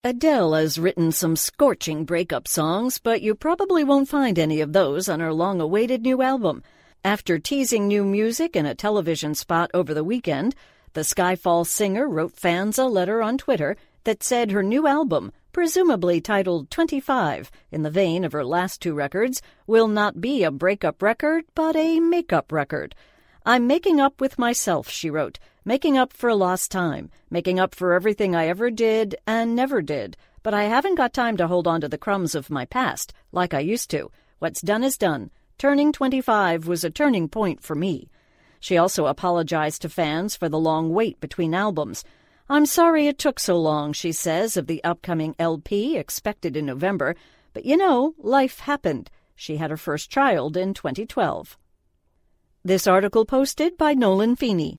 Adele has written some scorching breakup songs, but you probably won't find any of those on her long-awaited new album. After teasing new music in a television spot over the weekend, the Skyfall singer wrote fans a letter on Twitter that said her new album, presumably titled 25, in the vein of her last two records, will not be a breakup record, but a makeup record. "I'm making up with myself," she wrote, "making up for lost time, making up for everything I ever did and never did. But I haven't got time to hold on to the crumbs of my past, like I used to. What's done is done. Turning 25 was a turning point for me." She also apologized to fans for the long wait between albums. "I'm sorry it took so long," she says, of the upcoming LP expected in November. "But life happened." She had her first child in 2012. This article posted by Nolan Feeney.